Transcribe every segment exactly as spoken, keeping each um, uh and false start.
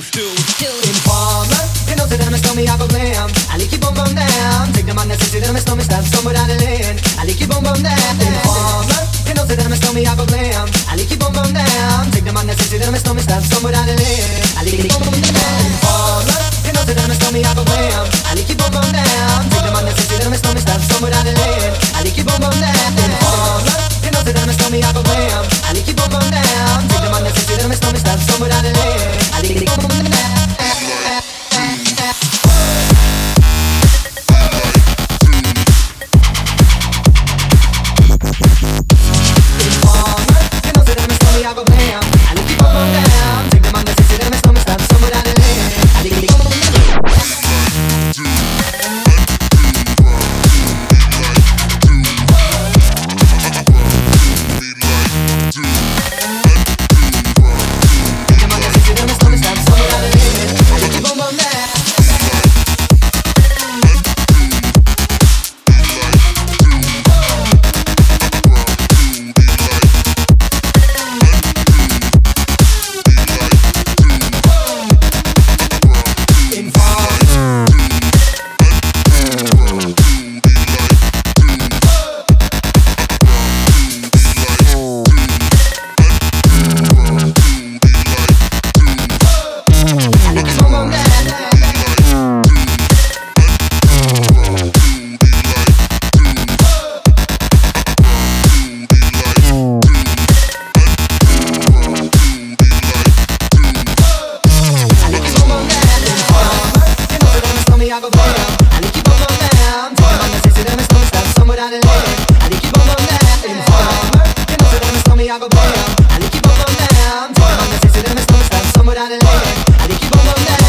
do, do. Informer, you know that I'm a stormy, I go glam. I like you boom boom down. Take the man that says that I'm a stormy, stop somewhere down the lane. I like you boom boom down. Informer, you know that I'm a stormy, I go glam. I like you boom boom down. Take the man that says that I'm a stormy, stop somewhere down the lane. I like you boom boom down. Informer, you know that I'm a stormy, I go glam. I like you boom boom down. Take the man that says that I'm a stormy, stop somewhere down the lane. I like you boom boom down. Informer, you know that I'm a stormy, I go glam. I like you boom boom down. Take the man that says that I'm a stormy, stop somewhere down the lane. I like you boom boom down. I go bam, I look you up down. Take the man that says that I'm a stormy, stop somewhere down the lane. I dig it. I go bam, I like you boom boom down. Take the man that says that I'm a stormy, stop somewhere down the lane. I like you boom boom down. Informer, you know that I'm a stormy, I go bam, I like you boom boom down. Take the man that says that I'm a stormy, stop somewhere down the lane. I like you boom boom down.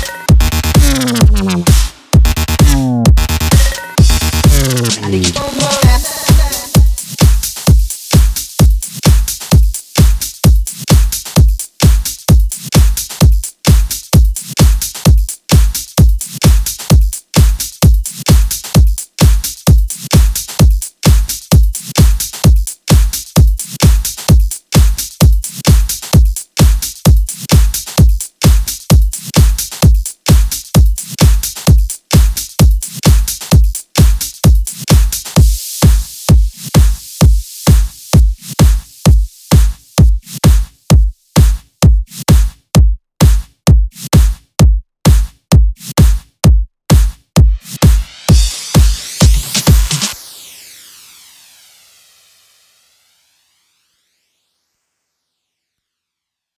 I like you.